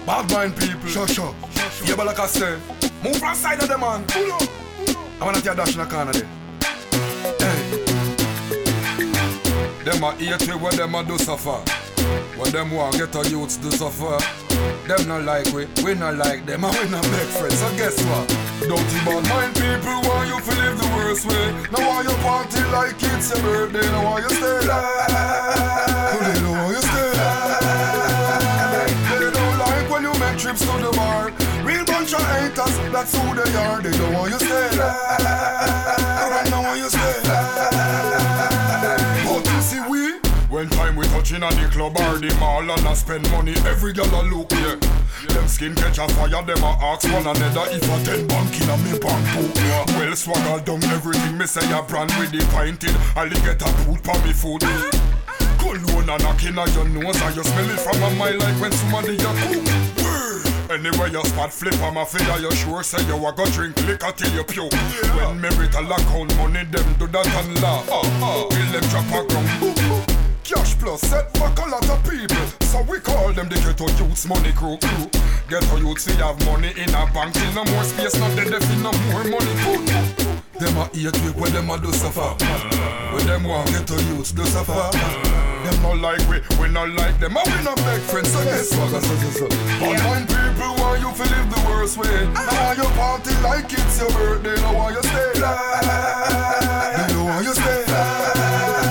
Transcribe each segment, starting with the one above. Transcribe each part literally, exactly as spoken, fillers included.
Bad mind people. Sure, sure. You like I say, move from side of the man. Pull up. I wanna take a dash in the corner there. Hey. Them a hate we when them a do suffer. When them want get a youths do suffer. Them not like we, we not like them, and we not make friends. So guess what? Dirty bad mind people want you to live the worst way. Now why you party like it's your birthday? Now why you stay there? They don't want you stay there. They don't like when you make trips to the bar. Real bunch of haters, that's who they are. They don't want you stay there. Right now want you stay there. But you see we, when time we touching on the club or the mall and I spend money, every girl a look, yeah. Them skin catch a fire, them a ask one another if a ten bank in a me bank book. Well swagger down everything, me say a brand with the pinted alligator food for me food. Cologne a knocking at your nose and you smell it from a mile like when somebody a cook. Anyway you spot flip on my finger, you sure say you a go drink liquor till you puke. When marital account money, them do that and laugh. Ah ah, will them drop a ground. Boop boop. Cash plus set back a lot of people, so we call them the ghetto youths money crew crew. Ghetto youths we have money in a bank, till no more space, not dead if no more money put. Them a hate we when them a do suffer. When them want ghetto youths do suffer. Them not like we, we not like them, and we not beg friends. So guess what? But mind people want you to live the worst way. Now you party like it's your birthday. Now why you stay there? They don't want you stay there.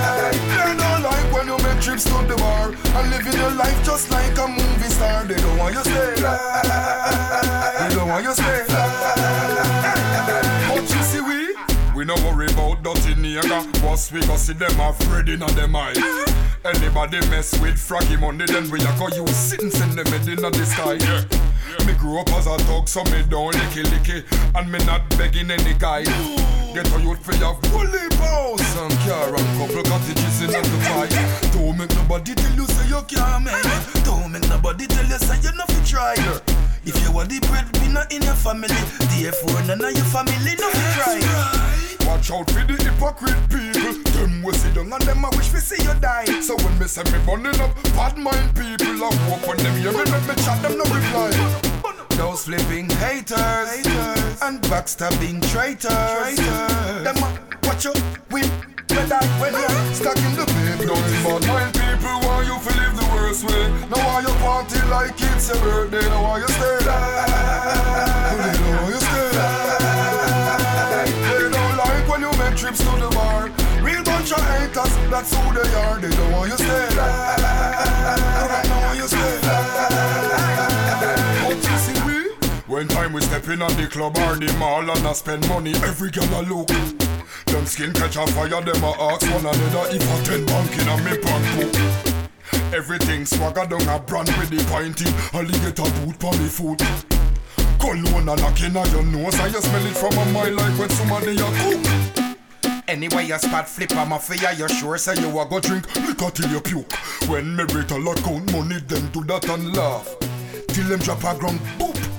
Trips to the bar and living your life just like a movie star. They don't want you stay there. They don't want you stay there. But you see we, we no worry about dirty nigga. Once we go see them afraid in them eye. Anybody mess with froggy money, then we a go use sitting send them head in the sky. Yeah. Me grew up as a dog, so me don't licky licky, and me not begging any guy. Get a youth for your fully house and car and couple cottages in the fight. Don't make nobody tell you say you can't make it. Don't make nobody tell you say you not fi try. If you want the breadwinner in your family, therefore none of your family not fi try. Watch out for the hypocrite people. Them we sit down and them I wish we see you die. So when me say me burning up bad mind people, I walk on them here and make me chat them no reply. Those flipping haters, haters and backstabbing traitors, traitors. Them a watch you win, you die when you're stuck in the paper. Dirty bad mind people want you to live the worst way. Now why you party like it's your birthday? Now why you stay there? They don't want you stay there. They don't like when you make trips to the bar. Real bunch of haters, that's who they are. They don't want you stay there. Right now want you stay there. But you see we, when time we step in on the club or the mall and I spend money, every girl a look. Them skin catch a fire, them a ask one another if a ten bank in a me bank book. Everything swagger down a brand with the pinting, alligator boot for me food. Cologne a knocking at your nose and you smell it from a mile like when somebody a cook. Anyway you spot flip on my fear, you sure say you a go drink liquor till you puke. When marital account money, them do that and laugh till them drop a ground boop.